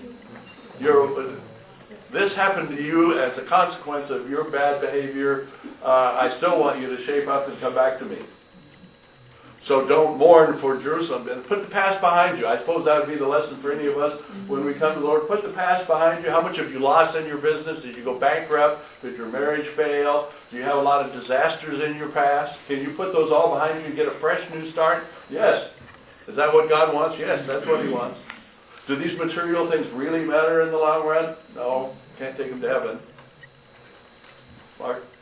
this happened to you as a consequence of your bad behavior. I still want you to shape up and come back to me. So don't mourn for Jerusalem. And put the past behind you. I suppose that would be the lesson for any of us when we come to the Lord. Put the past behind you. How much have you lost in your business? Did you go bankrupt? Did your marriage fail? Do you have a lot of disasters in your past? Can you put those all behind you and get a fresh new start? Yes. Is that what God wants? Yes, that's what He wants. Do these material things really matter in the long run? No. Can't take them to heaven. Mark?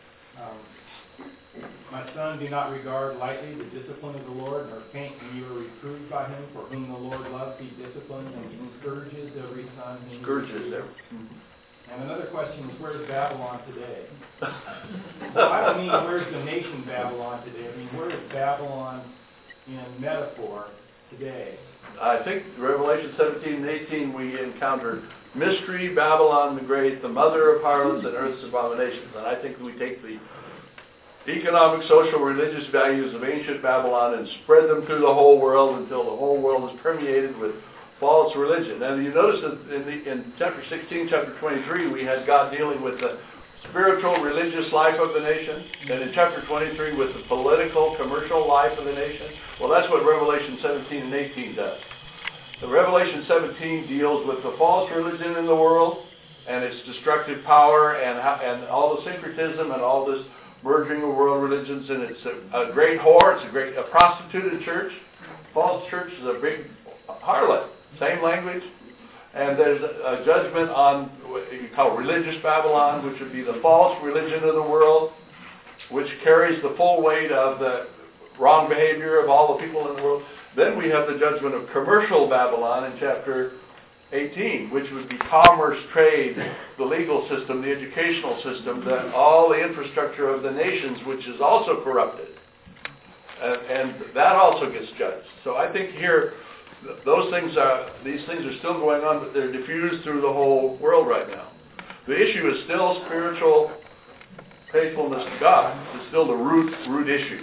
My son, do not regard lightly the discipline of the Lord, nor faint when you are reproved by him. For whom the Lord loves, he disciplines, and he scourges every son. Scourges every. And another question is, where's Babylon today? Well, I don't mean where's the nation Babylon today. I mean, where is Babylon in metaphor today? I think Revelation 17 and 18 we encounter mystery, Babylon the Great, the mother of harlots and earth's abominations. And I think we take the economic, social, religious values of ancient Babylon and spread them through the whole world until the whole world is permeated with false religion. And you notice that in chapter 16, chapter 23, we had God dealing with the spiritual, religious life of the nation, and in chapter 23 with the political, commercial life of the nation. Well, that's what Revelation 17 and 18 does. The Revelation 17 deals with the false religion in the world and its destructive power and all the syncretism and all this merging of world religions, and it's a great whore, it's a prostituted church. False church is a big harlot, same language. And there's a judgment on what you call religious Babylon, which would be the false religion of the world, which carries the full weight of the wrong behavior of all the people in the world. Then we have the judgment of commercial Babylon in chapter 18, which would be commerce, trade, the legal system, the educational system, all the infrastructure of the nations, which is also corrupted. And that also gets judged. So I think here, these things are still going on, but they're diffused through the whole world right now. The issue is still spiritual faithfulness to God. It's still the root issue.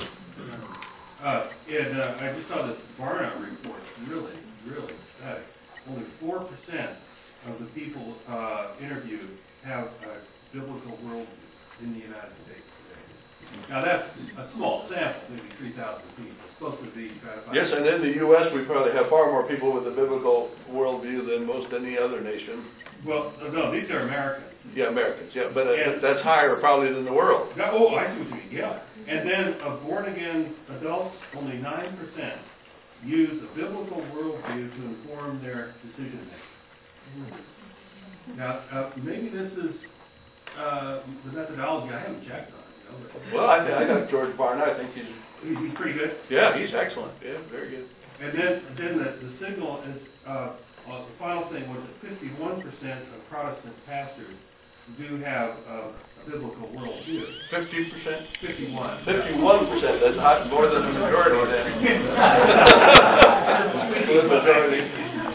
I just saw this Barna report. Really pathetic. Only 4% of the people interviewed have a biblical worldview in the United States today. Now that's a small sample, maybe 3,000 people. It's supposed to be stratified. Yes, and in the U.S. we probably have far more people with a biblical worldview than most any other nation. Well, no, these are Americans. Yeah, Americans, yeah, but that's higher probably than the world. I see what you mean, yeah. And then of born-again adults, only 9% use a biblical worldview to inform their decision-making. Now, maybe this is the methodology I haven't checked on. Well, I got George Barna. I think he's pretty good. Yeah, he's excellent. Yeah, very good. And then the signal is the final thing was that 51% of Protestant pastors do have a biblical worldview. 50%? 51. 51%. That's not more than the majority then. The majority.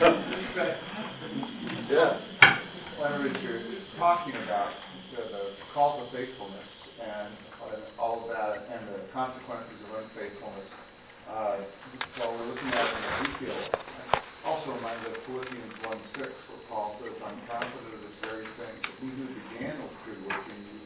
Yeah. Whenever you're talking about the call to faithfulness and all of that and the consequences of unfaithfulness, while we're looking at it in Ezekiel, also reminds us of Philippians 1:6, where Paul says, I'm confident of this very thing, that he who began a good work in you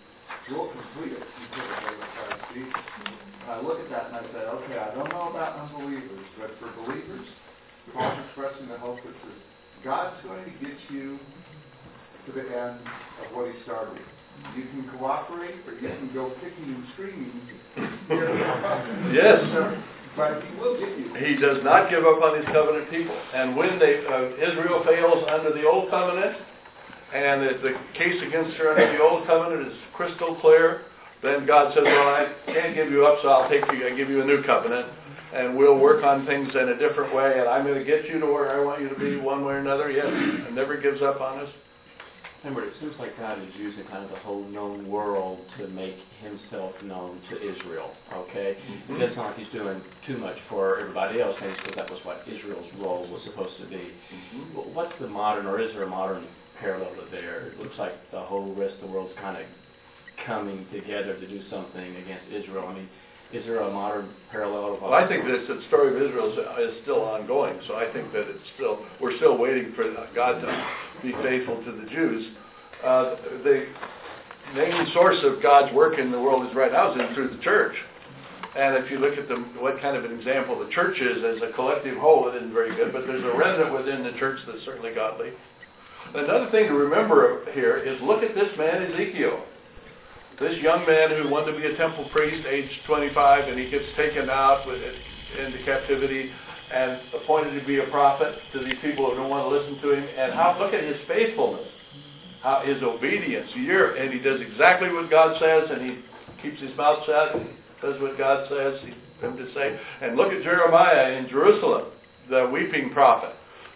we'll complete it until the day of Christ Jesus. And I look at that and I say, okay, I don't know about unbelievers, but for believers, Paul's expressing the hope that says, God's going to get you to the end of what he started. You can cooperate, or you can go kicking and screaming. Yes. But he will get you. He does not give up on his covenant people. And when Israel fails under the old covenant, and the case against her under the old covenant is crystal clear, then God says, well, I can't give you up, so I give you a new covenant, and we'll work on things in a different way, and I'm going to get you to where I want you to be one way or another. Yes, and never gives up on us. Remember, it seems like God is using kind of the whole known world to make himself known to Israel, okay? It doesn't sound like he's doing too much for everybody else, maybe because that was what Israel's role was supposed to be. Well, what's the modern, or is there a modern parallel to there? It looks like the whole rest of the world's kind of coming together to do something against Israel. I mean, is there a modern parallel? Well, I think that the story of Israel is still ongoing, so I think that we're still waiting for God to be faithful to the Jews. The main source of God's work in the world is right now is through the church. And if you look at what kind of an example the church is as a collective whole, it isn't very good, but there's a remnant within the church that's certainly godly. Another thing to remember here is look at this man Ezekiel. This young man who wanted to be a temple priest, age 25, and he gets taken out into captivity and appointed to be a prophet to these people who don't want to listen to him. And look at his faithfulness, how his obedience. And he does exactly what God says, and he keeps his mouth shut and does what God says him to say. And look at Jeremiah in Jerusalem, the weeping prophet.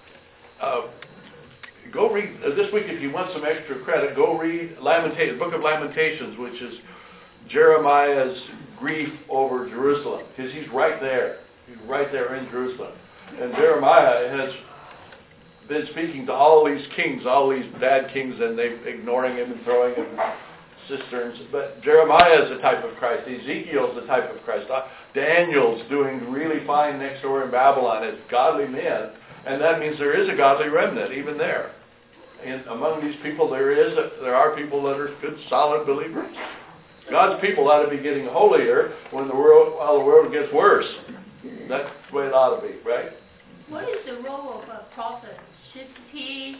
Go read, this week if you want some extra credit, go read the book of Lamentations, which is Jeremiah's grief over Jerusalem, because he's right there. He's right there in Jerusalem. And Jeremiah has been speaking to all these kings, all these bad kings, and they're ignoring him and throwing him in cisterns. But Jeremiah is the type of Christ. Ezekiel's the type of Christ. Daniel's doing really fine next door in Babylon as godly men. And that means there is a godly remnant even there. And among these people there are people that are good, solid believers. God's people ought to be getting holier while the world gets worse. That's the way it ought to be, right? What is the role of a prophet? Should he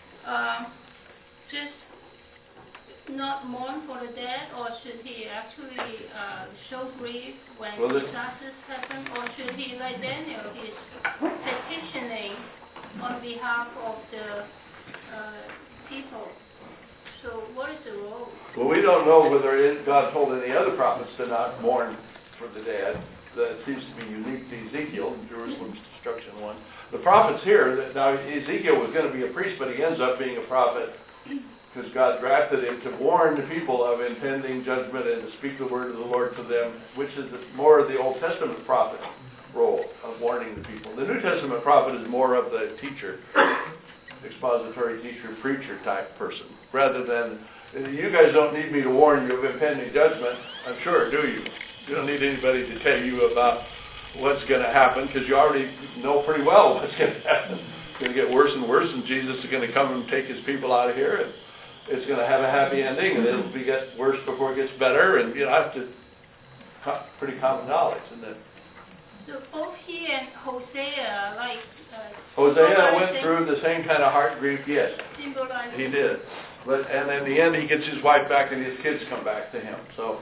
just not mourn for the dead, or should he actually show grief when disasters happen, or should he, like Daniel, he's petitioning on behalf of the people? So what is the role? Well, we don't know whether God told any other prophets to not mourn for the dead. That seems to be unique to Ezekiel, Jerusalem's destruction one. The prophets here, now Ezekiel was going to be a priest, but he ends up being a prophet because God drafted him to warn the people of impending judgment and to speak the word of the Lord to them, which is more of the Old Testament prophet role of warning the people. The New Testament prophet is more of the teacher, expository teacher, preacher type person, rather than, you guys don't need me to warn you of impending judgment. I'm sure, do you? You don't need anybody to tell you about what's going to happen, because you already know pretty well what's going to happen. It's going to get worse and worse, and Jesus is going to come and take his people out of here, and it's going to have a happy ending, and it'll get worse before it gets better, and pretty common knowledge, isn't it? So both he and Hosea, Hosea went through the same kind of heart grief, yes. Symbolizing. He did. And in the end, he gets his wife back, and his kids come back to him. So,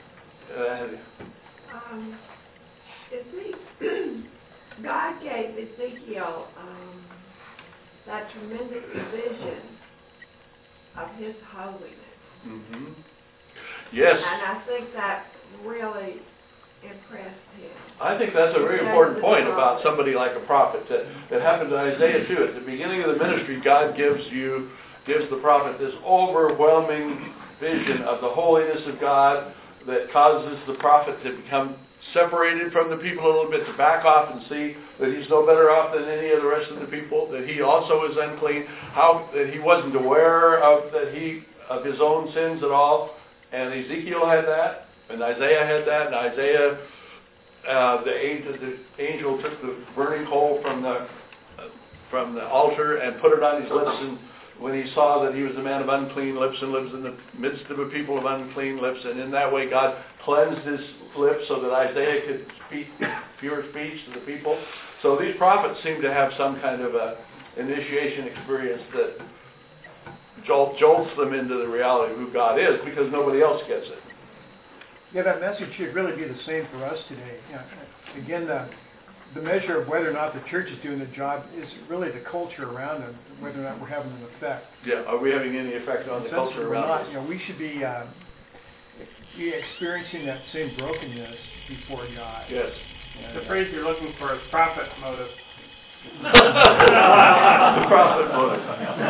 God gave Ezekiel that tremendous vision of his holiness. Mm-hmm. Yes. And I think that really impressed him. I think that's a very important point about somebody like a prophet. That happened to Isaiah too. At the beginning of the ministry, God gives the prophet this overwhelming vision of the holiness of God that causes the prophet to become separated from the people a little bit, to back off and see that he's no better off than any of the rest of the people, that he also is unclean, that he wasn't aware of his own sins at all. And Ezekiel had that, and Isaiah had that, and Isaiah, the angel took the burning coal from the altar and put it on his lips and when he saw that he was a man of unclean lips and lives in the midst of a people of unclean lips, and in that way God cleansed his lips so that Isaiah could speak pure speech to the people. So these prophets seem to have some kind of a initiation experience that jolts them into the reality of who God is, because nobody else gets it. Yeah, that message should really be the same for us today. Again, the measure of whether or not the church is doing the job is really the culture around them, whether or not we're having an effect. Yeah, are we having any effect on the culture around us? We should be experiencing that same brokenness before God. Yes. The phrase you're looking for is prophet motive. The prophet motive.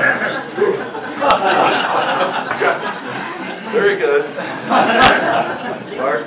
Very good. Mark?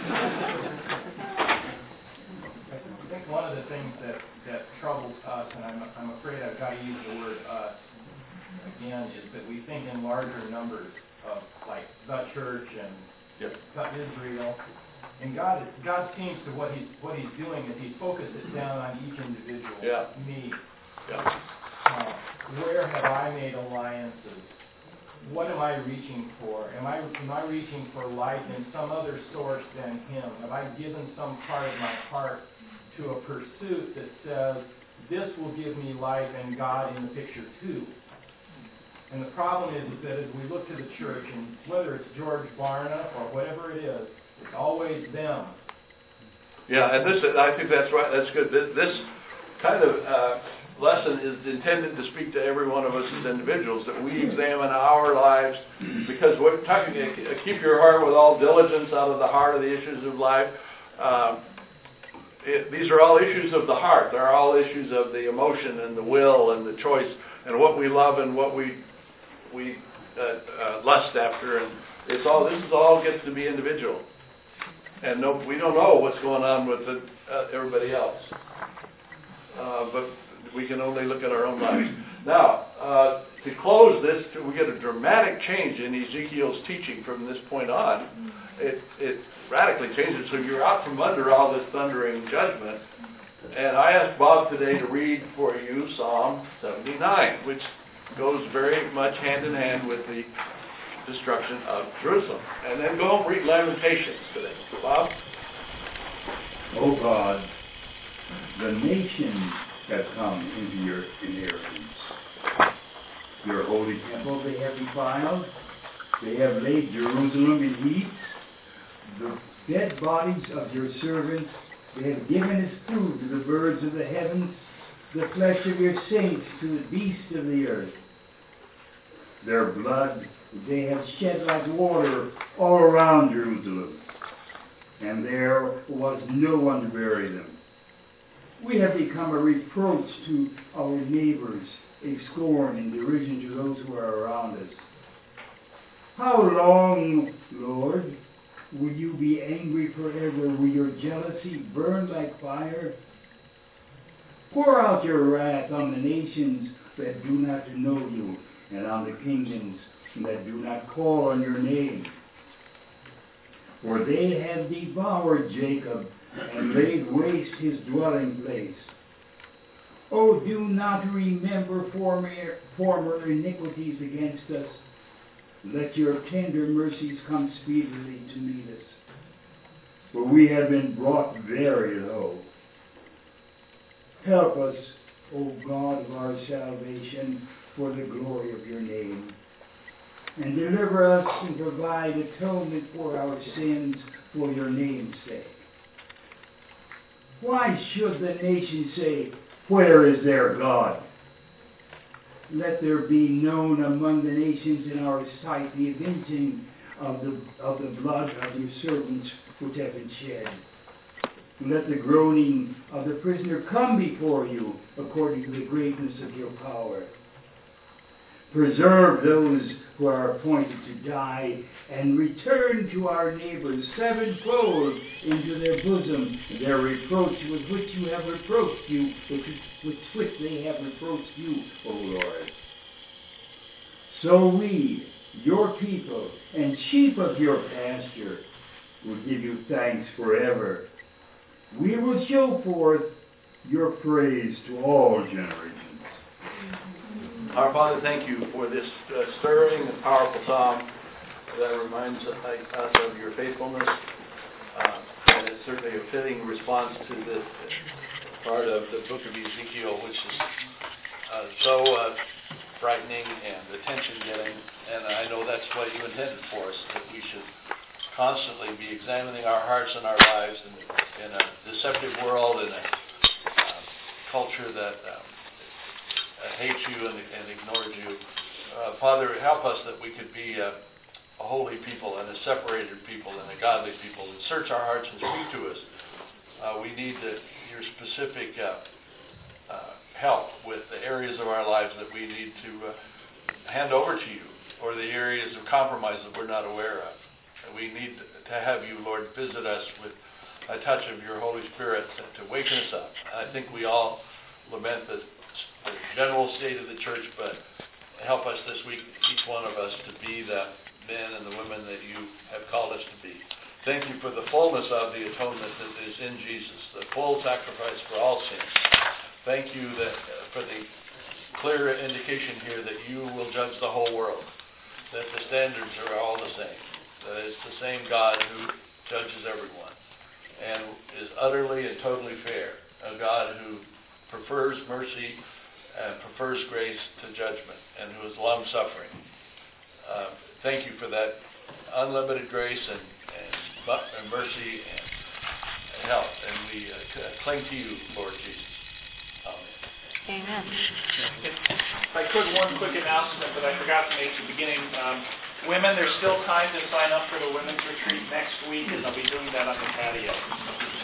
I think one of the things that troubles us, and I'm afraid I've got to use the word us again, is that we think in larger numbers of like the church and Israel. And God seems to what he's doing is he's focused it down on each individual. Yeah. Me. Yeah. Where have I made alliances? What am I reaching for? Am I reaching for life in some other source than Him? Have I given some part of my heart to a pursuit that says this will give me life and God in the picture too? And the problem is that as we look to the church, and whether it's George Barna or whatever it is, it's always them. Yeah, and I think that's right. That's good. This kind of lesson is intended to speak to every one of us as individuals, that we examine our lives, because we're talking, keep your heart with all diligence out of the heart of the issues of life. These are all issues of the heart. They're all issues of the emotion and the will and the choice and what we love and what we lust after. And this all gets to be individual. And we don't know what's going on with everybody else. But we can only look at our own lives. Now, to close this, we get a dramatic change in Ezekiel's teaching from this point on. It radically changes. So you're out from under all this thundering judgment. And I asked Bob today to read for you Psalm 79, which goes very much hand in hand with the destruction of Jerusalem. And then go and read Lamentations today. Bob? O God, the nations have come into your inheritance. Your holy temple they have defiled. They have laid Jerusalem in heaps. The dead bodies of your servants they have given as food to the birds of the heavens, the flesh of your saints to the beasts of the earth. Their blood they have shed like water all around Jerusalem, and there was no one to bury them. We have become a reproach to our neighbors, a scorn and derision to those who are around us. How long, Lord, will you be angry forever? Will your jealousy burn like fire? Pour out your wrath on the nations that do not know you, and on the kingdoms that do not call on your name. For they have devoured Jacob and laid waste his dwelling place. Oh, do not remember former iniquities against us. Let your tender mercies come speedily to meet us. For we have been brought very low. Help us, O God of our salvation, for the glory of your name. And deliver us and provide atonement for our sins for your name's sake. Why should the nation say, where is their God? Let there be known among the nations in our sight the avenging of the blood of your servants which have been shed. Let the groaning of the prisoner come before you according to the greatness of your power. Preserve those who are appointed to die, and return to our neighbors sevenfold into their bosom their reproach with which you have reproached you, with which they have reproached you, O Lord. So we, your people, and sheep of your pasture, will give you thanks forever. We will show forth your praise to all generations. Our Father, thank you for this stirring and powerful psalm that reminds us of your faithfulness. And it's certainly a fitting response to this part of the book of Ezekiel, which is so frightening and attention-getting. And I know that's what you intended for us, that we should constantly be examining our hearts and our lives in a deceptive world, in a culture that hates you and ignores you. Father, help us that we could be a holy people and a separated people and a godly people, and search our hearts and speak to us. We need your specific help with the areas of our lives that we need to hand over to you, or the areas of compromise that we're not aware of. We need to have you, Lord, visit us with a touch of your Holy Spirit to waken us up. And I think we all lament the general state of the church, but help us this week, each one of us, to be the men and the women that you have called us to be. Thank you for the fullness of the atonement that is in Jesus, the full sacrifice for all sins. Thank you for the clear indication here that you will judge the whole world, that the standards are all the same, that it's the same God who judges everyone and is utterly and totally fair, a God who prefers mercy and prefers grace to judgment, and who is long-suffering. Thank you for that unlimited grace and mercy and help, and we cling to you, Lord Jesus. Amen. Amen. If I could, one quick announcement that I forgot to make at the beginning. Women, there's still time to sign up for the women's retreat next week, and they'll be doing that on the patio.